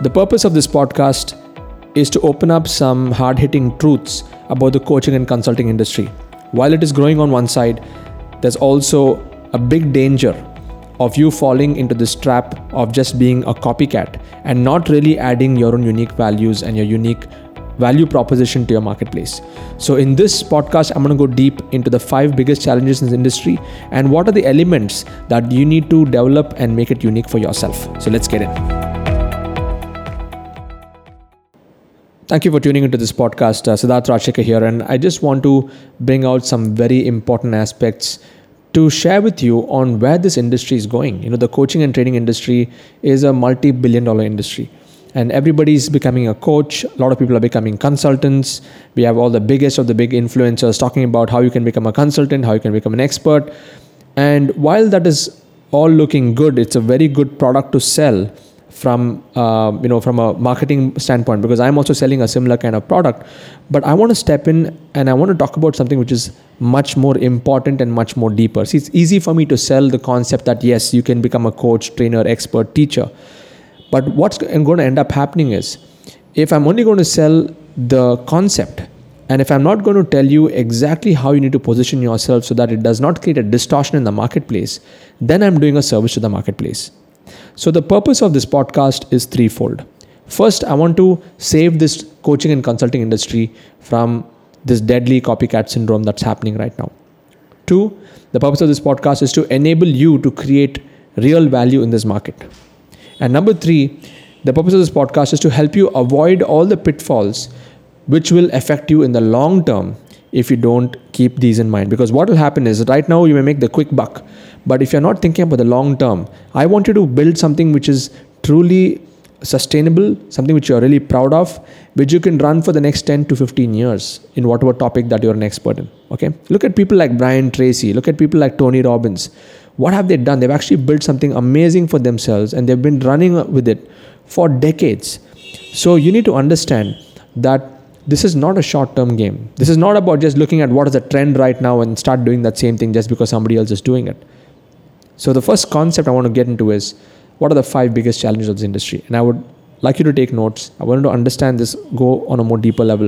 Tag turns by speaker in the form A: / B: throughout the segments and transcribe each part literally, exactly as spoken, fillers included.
A: The purpose of this podcast is to open up some hard-hitting truths about the coaching and consulting industry. While it is growing on one side, there's also a big danger of you falling into this trap of just being a copycat and not really adding your own unique values and your unique value proposition to your marketplace. So in this podcast, I'm going to go deep into the five biggest challenges in this industry and what are the elements that you need to develop and make it unique for yourself. So let's get in. Thank you for tuning into this podcast. Uh, Siddharth Rajshekar here, and I just want to bring out some very important aspects to share with you on where this industry is going. You know, the coaching and training industry is a multi-billion dollar industry, and everybody's becoming a coach. A lot of people are becoming consultants. We have all the biggest of the big influencers talking about how you can become a consultant, how you can become an expert. And while that is all looking good, it's a very good product to sell from uh, you know from a marketing standpoint, because I'm also selling a similar kind of product. But I want to step in and I want to talk about something which is much more important and much more deeper. See, it's easy for me to sell the concept that yes, you can become a coach, trainer, expert, teacher. But what's going to end up happening is, if I'm only going to sell the concept, and if I'm not going to tell you exactly how you need to position yourself so that it does not create a distortion in the marketplace, then I'm doing a service to the marketplace. So the purpose of this podcast is threefold. First, I want to save this coaching and consulting industry from this deadly copycat syndrome that's happening right now. Two, the purpose of this podcast is to enable you to create real value in this market. And number three, the purpose of this podcast is to help you avoid all the pitfalls which will affect you in the long term if you don't keep these in mind. Because what will happen is, right now you may make the quick buck, but if you're not thinking about the long term, I want you to build something which is truly sustainable, something which you're really proud of, which you can run for the next ten to fifteen years in whatever topic that you're an expert in. Okay. Look at people like Brian Tracy, look at people like Tony Robbins. What have they done? They've actually built something amazing for themselves and they've been running with it for decades. So you need to understand that this is not a short-term game. This is not about just looking at what is the trend right now and start doing that same thing just because somebody else is doing it. So the first concept I want to get into is, what are the five biggest challenges of this industry? And I would like you to take notes. I want you to understand this, go on a more deeper level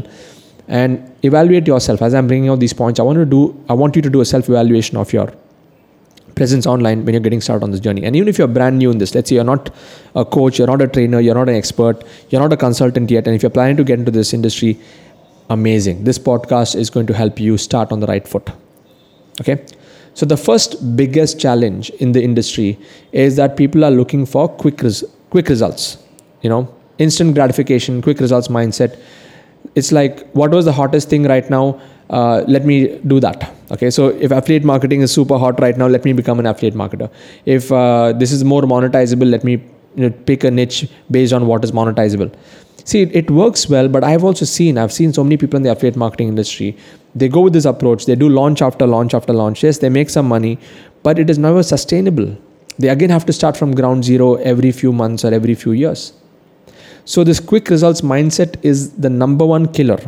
A: and evaluate yourself. As I'm bringing out these points, I want to do, I want you to do a self-evaluation of your presence online when you're getting started on this journey. And even if you're brand new in this, let's say you're not a coach, you're not a trainer, you're not an expert, you're not a consultant yet, and if you're planning to get into this industry, amazing. This podcast is going to help you start on the right foot. Okay. So the first biggest challenge in the industry is that people are looking for quick res- quick results, you know, instant gratification, quick results mindset. It's like, what was the hottest thing right now? Uh, let me do that. Okay, so if affiliate marketing is super hot right now, let me become an affiliate marketer. If uh, this is more monetizable, let me you know, pick a niche based on what is monetizable. See, it, it works well, but I've also seen, I've seen so many people in the affiliate marketing industry. They go with this approach. They do launch after launch after launch. Yes, they make some money, but it is never sustainable. They again have to start from ground zero every few months or every few years. So this quick results mindset is the number one killer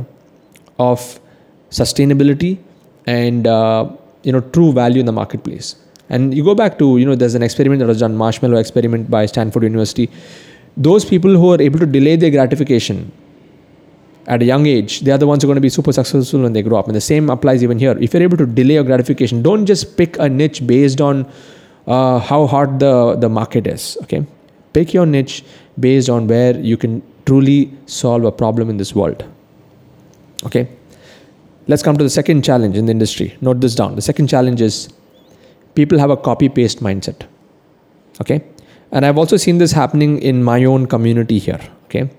A: of sustainability and uh, you know true value in the marketplace. And you go back to, you know there's an experiment that was done, marshmallow experiment by Stanford University. Those people who are able to delay their gratification at a young age, they are the ones who are going to be super successful when they grow up. And the same applies even here. If you're able to delay your gratification, don't just pick a niche based on uh, how hard the the market is. Okay, pick your niche based on where you can truly solve a problem in this world. Okay. Let's come to the second challenge in the industry. Note this down. The second challenge is people have a copy-paste mindset. Okay. And I've also seen this happening in my own community here. Okay.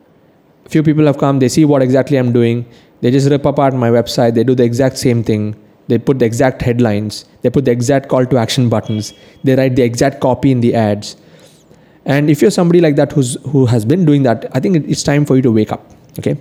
A: A few people have come, they see what exactly I'm doing. They just rip apart my website. They do the exact same thing. They put the exact headlines. They put the exact call to action buttons. They write the exact copy in the ads. And if you're somebody like that who's who has been doing that, I think it's time for you to wake up. Okay.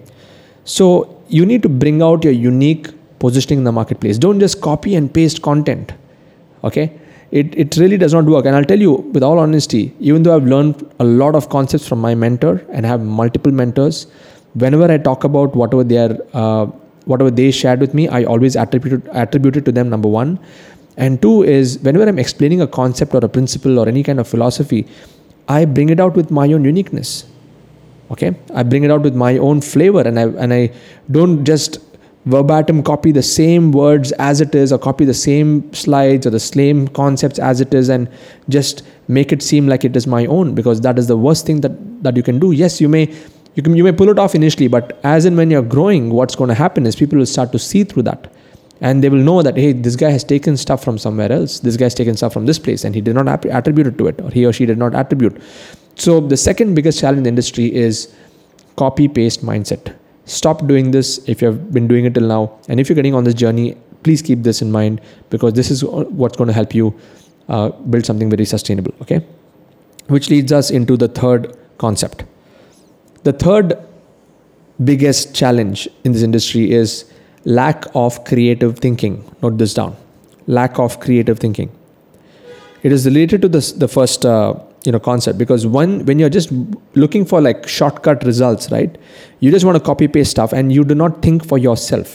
A: So you need to bring out your unique positioning in the marketplace. Don't just copy and paste content. Okay. It it really does not work. And I'll tell you with all honesty, even though I've learned a lot of concepts from my mentor and have multiple mentors, whenever I talk about whatever they are, uh, whatever they shared with me, I always attribute attribute it to them, number one. And two is, whenever I'm explaining a concept or a principle or any kind of philosophy, I bring it out with my own uniqueness. Okay, I bring it out with my own flavor, and I and I don't just verbatim copy the same words as it is, or copy the same slides or the same concepts as it is, and just make it seem like it is my own, because that is the worst thing that that you can do. Yes, you may you can you may pull it off initially, but as and when you're growing, what's going to happen is people will start to see through that, and they will know that, hey, this guy has taken stuff from somewhere else, this guy has taken stuff from this place, and he did not attribute it to it, or he or she did not attribute. So the second biggest challenge in the industry is copy paste mindset. Stop doing this if you've been doing it till now, and if you're getting on this journey, please keep this in mind, because this is what's going to help you uh, build something very sustainable. Okay, which leads us into the third concept. The third biggest challenge in this industry is lack of creative thinking. Note this down: lack of creative thinking. It is related to this the first uh, you know concept, because one when you're just looking for like shortcut results, right, you just want to copy paste stuff and you do not think for yourself.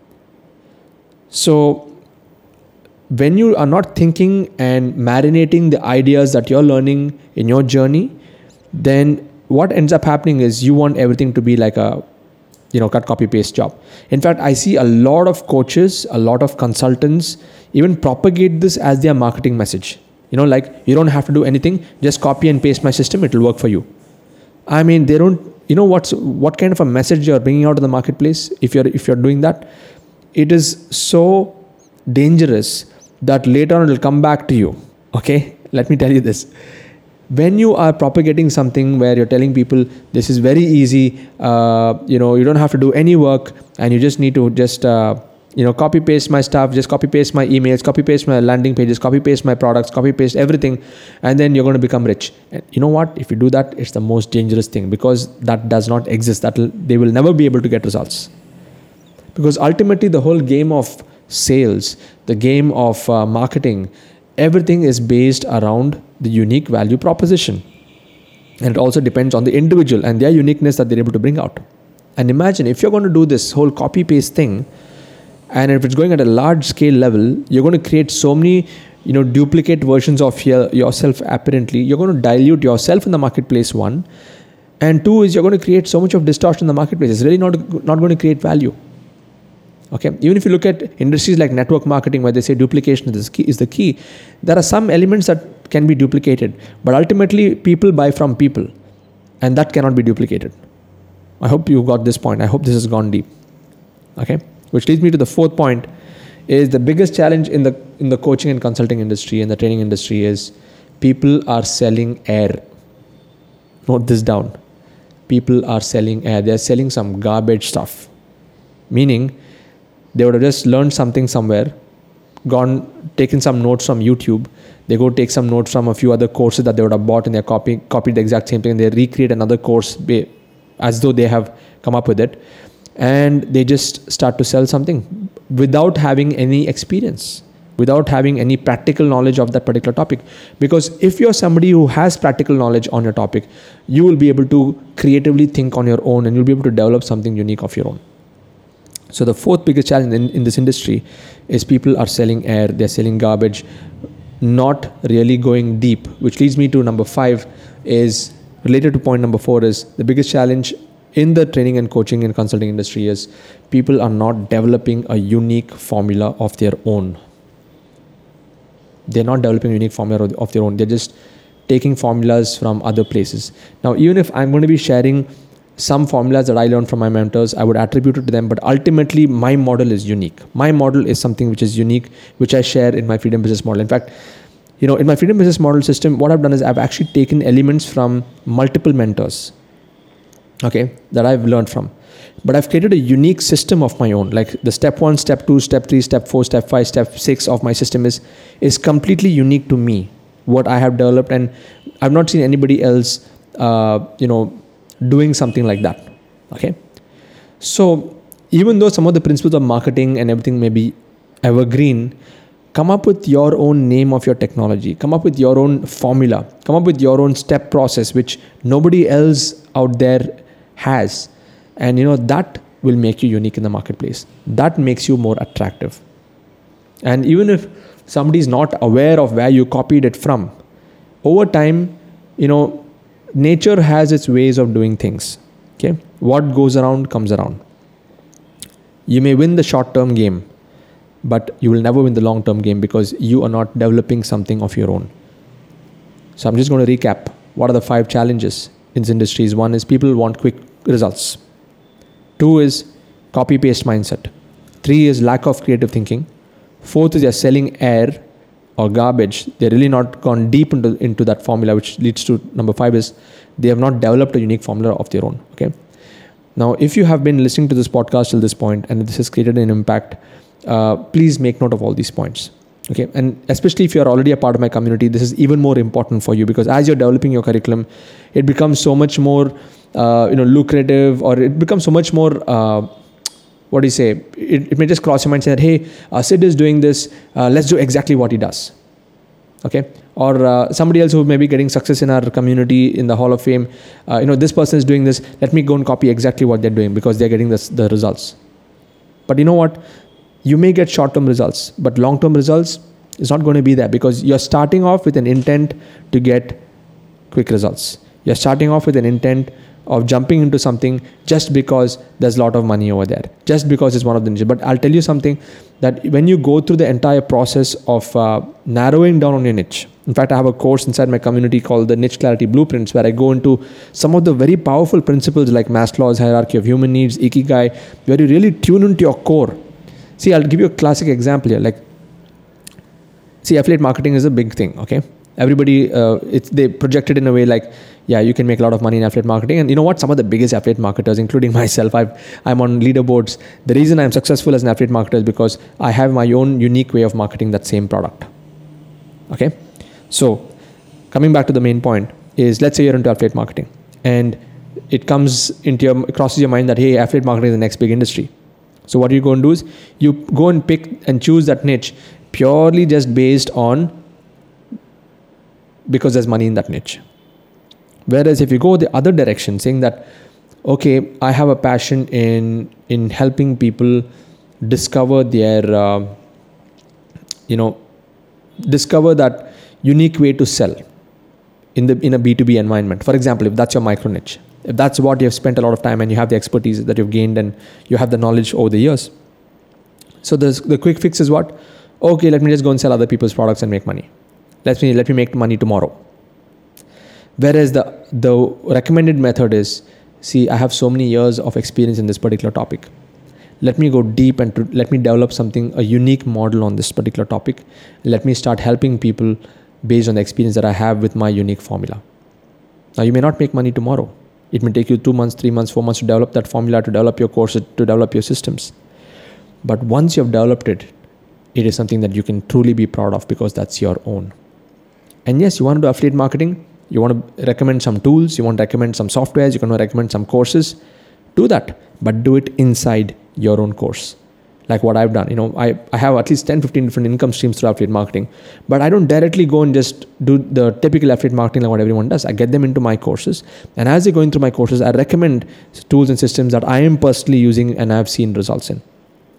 A: So when you are not thinking and marinating the ideas that you're learning in your journey, then what ends up happening is you want everything to be like a you know cut copy paste job. In fact, I see a lot of coaches, a lot of consultants even propagate this as their marketing message. You know, like, you don't have to do anything, just copy and paste my system, it will work for you. I mean, they don't, you know, what's what kind of a message you're bringing out in the marketplace if you're if you're doing that. It is so dangerous that later on it will come back to you. Okay, let me tell you this. When you are propagating something where you're telling people this is very easy, uh, you know, you don't have to do any work, and you just need to just uh, you know, copy paste my stuff, just copy paste my emails, copy paste my landing pages, copy paste my products, copy paste everything, and then you're going to become rich. And you know what? If you do that, it's the most dangerous thing, because that does not exist. That will, they will never be able to get results. Because ultimately, the whole game of sales, the game of uh, marketing, everything is based around the unique value proposition. And it also depends on the individual and their uniqueness that they're able to bring out. And imagine if you're going to do this whole copy paste thing, and if it's going at a large scale level, you're going to create so many, you know, duplicate versions of your, yourself apparently. You're going to dilute yourself in the marketplace, one. And two is you're going to create so much of distortion in the marketplace. It's really not, not going to create value. Okay. Even if you look at industries like network marketing, where they say duplication is the key, is the key, there are some elements that can be duplicated, but ultimately people buy from people, and that cannot be duplicated. I hope you got this point. I hope this has gone deep. Okay. Which leads me to the fourth point, is the biggest challenge in the in the coaching and consulting industry and the training industry is people are selling air. Note this down. People are selling air. They are selling some garbage stuff. Meaning, they would have just learned something somewhere, gone, taken some notes from YouTube. They go take some notes from a few other courses that they would have bought, and they copy copied the exact same thing, and they recreate another course as though they have come up with it. And they just start to sell something without having any experience, without having any practical knowledge of that particular topic. Because if you're somebody who has practical knowledge on your topic, you will be able to creatively think on your own, and you'll be able to develop something unique of your own. So the fourth biggest challenge in, in this industry is people are selling air, they're selling garbage, not really going deep. Which leads me to number five, is related to point number four, is the biggest challenge in the training and coaching and consulting industry is people are not developing a unique formula of their own. They're not developing a unique formula of their own. They're just taking formulas from other places. Now, even if I'm going to be sharing some formulas that I learned from my mentors, I would attribute it to them, but ultimately my model is unique. My model is something which is unique, which I share in my Freedom Business Model. In fact, you know, in my Freedom Business Model system, what I've done is I've actually taken elements from multiple mentors, okay, that I've learned from. But I've created a unique system of my own. Like the step one, step two, step three, step four, step five, step six of my system is, is completely unique to me, what I have developed. And I've not seen anybody else, uh, you know, doing something like that. Okay. So even though some of the principles of marketing and everything may be evergreen, come up with your own name of your technology, come up with your own formula, come up with your own step process, which nobody else out there has. And you know, that will make you unique in the marketplace. That makes you more attractive. And even if somebody is not aware of where you copied it from, over time, you know, nature has its ways of doing things. Okay, what goes around comes around. You may win the short-term game, but you will never win the long-term game because you are not developing something of your own. So I'm just going to recap. What are the five challenges in this industry? One is people want quick results. Two is copy-paste mindset. Three is lack of creative thinking. Fourth is they're selling air or garbage. They're really not gone deep into, into that formula, which leads to number five is they have not developed a unique formula of their own. Okay. Now, if you have been listening to this podcast till this point and this has created an impact, uh, please make note of all these points. Okay, and especially if you are already a part of my community, this is even more important for you because as you're developing your curriculum, it becomes so much more, uh, you know, lucrative, or it becomes so much more. Uh, what do you say? It, it may just cross your mind saying that, hey, uh, Sid is doing this. Uh, let's do exactly what he does. Okay, or uh, somebody else who may be getting success in our community in the Hall of Fame. Uh, you know, this person is doing this. Let me go and copy exactly what they're doing because they're getting this, the results. But you know what? You may get short-term results, but long-term results is not going to be there because you're starting off with an intent to get quick results. You're starting off with an intent of jumping into something just because there's a lot of money over there, just because it's one of the niches. But I'll tell you something, that when you go through the entire process of uh, narrowing down on your niche. In fact, I have a course inside my community called the Niche Clarity Blueprints, where I go into some of the very powerful principles like Maslow's hierarchy of human needs, Ikigai, where you really tune into your core. See, I'll give you a classic example here. Like, see, affiliate marketing is a big thing, okay? Everybody, uh, it's, they project it in a way like, yeah, you can make a lot of money in affiliate marketing. And you know what? Some of the biggest affiliate marketers, including myself, I've, I'm on leaderboards. The reason I'm successful as an affiliate marketer is because I have my own unique way of marketing that same product, okay? So, coming back to the main point is, let's say you're into affiliate marketing and it comes into your, crosses your mind that, hey, affiliate marketing is the next big industry. So what you go and do is you go and pick and choose that niche purely just based on because there's money in that niche. Whereas if you go the other direction, saying that, okay, I have a passion in in helping people discover their, uh, you know, discover that unique way to sell in the in a B two B environment. For example, if that's your micro niche, if that's what you've spent a lot of time and you have the expertise that you've gained and you have the knowledge over the years. So the the quick fix is what? Okay, let me just go and sell other people's products and make money. Let me let me make money tomorrow. Whereas the the recommended method is, see, I have so many years of experience in this particular topic. Let me go deep and to, let me develop something, a unique model on this particular topic. Let me start helping people based on the experience that I have with my unique formula. Now, you may not make money tomorrow. It may take you two months, three months, four months to develop that formula, to develop your courses, to develop your systems. But once you've developed it, it is something that you can truly be proud of because that's your own. And yes, you want to do affiliate marketing, you want to recommend some tools, you want to recommend some softwares, you want to recommend some courses, do that, but do it inside your own course. Like what I've done, you know, I, I have at least ten, fifteen different income streams through affiliate marketing, but I don't directly go and just do the typical affiliate marketing like what everyone does. I get them into my courses, and as they're going through my courses, I recommend tools and systems that I am personally using and I've seen results in.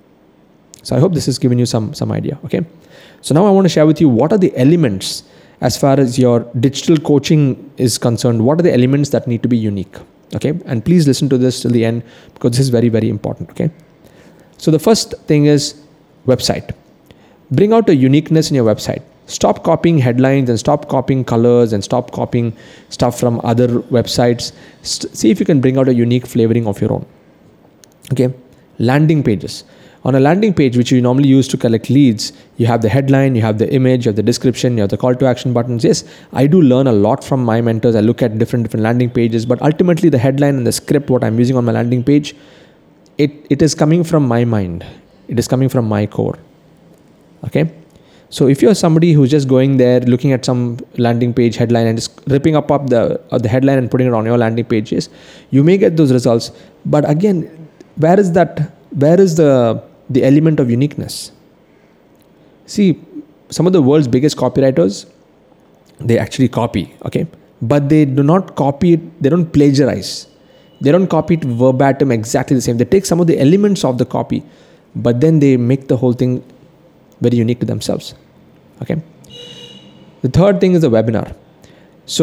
A: So I hope this has given you some, some idea, okay? So now I want to share with you what are the elements as far as your digital coaching is concerned. What are the elements that need to be unique, okay? And please listen to this till the end because this is very, very important, okay? So the first thing is website. Bring out a uniqueness in your website. Stop copying headlines and stop copying colors and stop copying stuff from other websites. St- see if you can bring out a unique flavoring of your own, okay? Landing pages. On a landing page, which you normally use to collect leads, you have the headline, you have the image, you have the description, you have the call to action buttons. Yes, I do learn a lot from my mentors. I look at different different landing pages, but ultimately the headline and the script, what I'm using on my landing page, it, it is coming from my mind. It is coming from my core. Okay? So if you're somebody who's just going there, looking at some landing page headline and just ripping up, up the, uh, the headline and putting it on your landing page, yes, you may get those results. But again, where is that, where is the the element of uniqueness? See, some of the world's biggest copywriters, they actually copy, okay? But they do not copy it, they don't plagiarize. They don't copy it verbatim exactly the same. They take some of the elements of the copy, but then they make the whole thing very unique to themselves, okay? The third thing is the webinar. So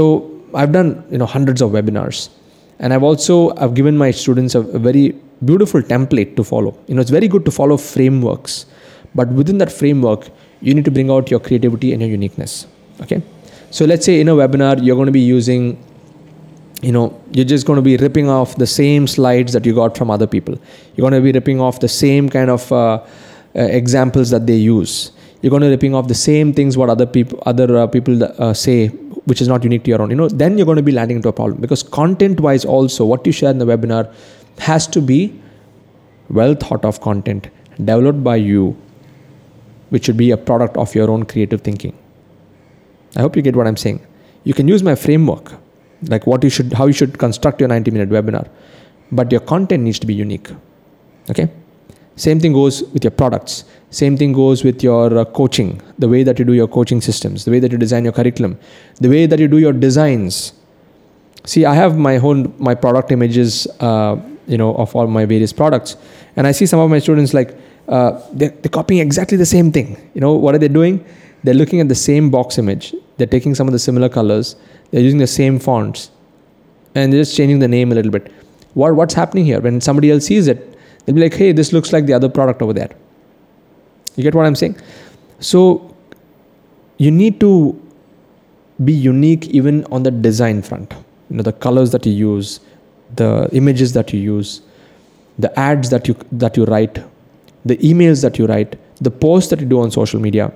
A: I've done, you know, hundreds of webinars, and I've also I've given my students a, a very beautiful template to follow. You know, it's very good to follow frameworks, but within that framework, you need to bring out your creativity and your uniqueness. Okay, so let's say in a webinar you're going to be using, you know, you're just going to be ripping off the same slides that you got from other people. You're going to be ripping off the same kind of uh, uh, examples that they use. You're going to be ripping off the same things what other people other uh, people uh, say, which is not unique to your own. You know, then you're going to be landing into a problem, because content-wise also, what you share in the webinar has to be well thought of content developed by you, which should be a product of your own creative thinking. I hope you get what I'm saying. You can use my framework, like what you should, how you should construct your ninety minute webinar, but your content needs to be unique. Okay. Same thing goes with your products. Same thing goes with your uh, coaching, the way that you do your coaching systems, the way that you design your curriculum, the way that you do your designs. See, I have my whole, my product images, uh, you know, of all my various products. And I see some of my students like, uh, they're, they're copying exactly the same thing. You know, what are they doing? They're looking at the same box image. They're taking some of the similar colors. They're using the same fonts, and they're just changing the name a little bit. What, what's happening here? When somebody else sees it, they'll be like, hey, this looks like the other product over there. You get what I'm saying? So you need to be unique even on the design front. You know, the colors that you use, the images that you use, the ads that you that you write, the emails that you write, the posts that you do on social media.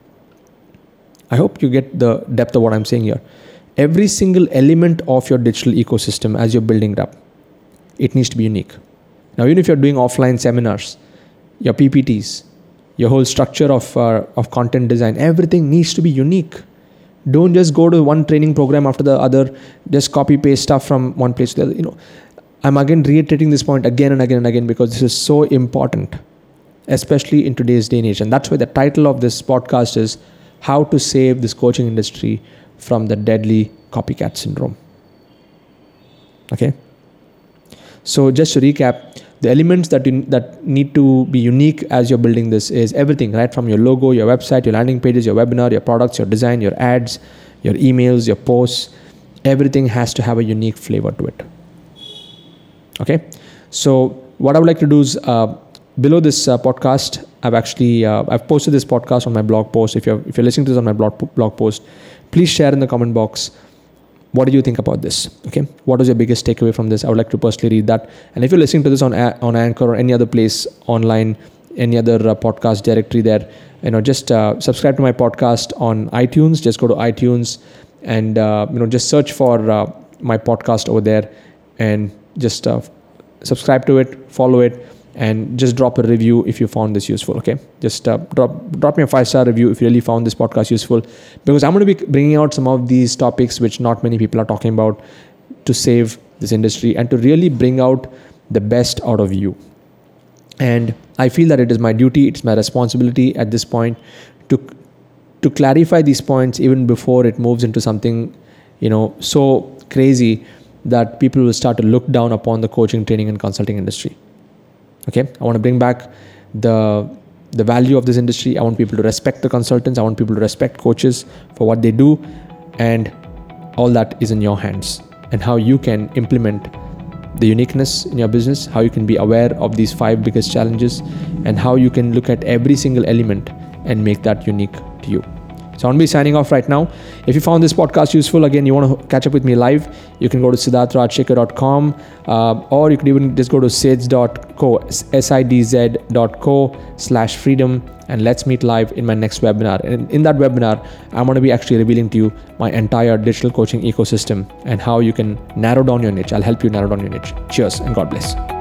A: I hope you get the depth of what I'm saying here. Every single element of your digital ecosystem as you're building it up, it needs to be unique. Now, even if you're doing offline seminars, your P P Ts, your whole structure of uh, of content design, everything needs to be unique. Don't just go to one training program after the other, just copy paste stuff from one place to the other. You know, I'm again reiterating this point again and again and again, because this is so important, especially in today's day and age. And that's why the title of this podcast is How to Save This Coaching Industry from the Deadly Copycat Syndrome. Okay. So just to recap, the elements that you, that need to be unique as you're building this is everything, right? From your logo, your website, your landing pages, your webinar, your products, your design, your ads, your emails, your posts. Everything has to have a unique flavor to it. Okay. So what I would like to do is uh, below this uh, podcast, I've actually uh, I've posted this podcast on my blog post. If you're if you're listening to this on my blog blog post, please share in the comment box. What do you think about this? Okay, what was your biggest takeaway from this? I would like to personally read that. And if you're listening to this on on Anchor or any other place online, any other uh, podcast directory there, you know, just uh, subscribe to my podcast on iTunes. Just go to iTunes and uh, you know, just search for uh, my podcast over there, and just uh, subscribe to it, follow it, and just drop a review if you found this useful. Okay, just uh, drop drop me a five star review if you really found this podcast useful, because I'm going to be bringing out some of these topics which not many people are talking about, to save this industry and to really bring out the best out of you. And I feel that it is my duty, it's my responsibility at this point to to clarify these points even before it moves into something, you know, so crazy that people will start to look down upon the coaching, training, and consulting industry. Okay, I want to bring back the the value of this industry. I want people to respect the consultants. I want people to respect coaches for what they do, and all that is in your hands, and how you can implement the uniqueness in your business, how you can be aware of these five biggest challenges, and how you can look at every single element and make that unique to you. So I'm going to be signing off right now. If you found this podcast useful, again, you want to catch up with me live, you can go to siddharth rajshekhar dot com, uh, or you could even just go to sidz dot co, S I D Z dot co slash freedom, and let's meet live in my next webinar. And in that webinar, I'm going to be actually revealing to you my entire digital coaching ecosystem and how you can narrow down your niche. I'll help you narrow down your niche. Cheers and God bless.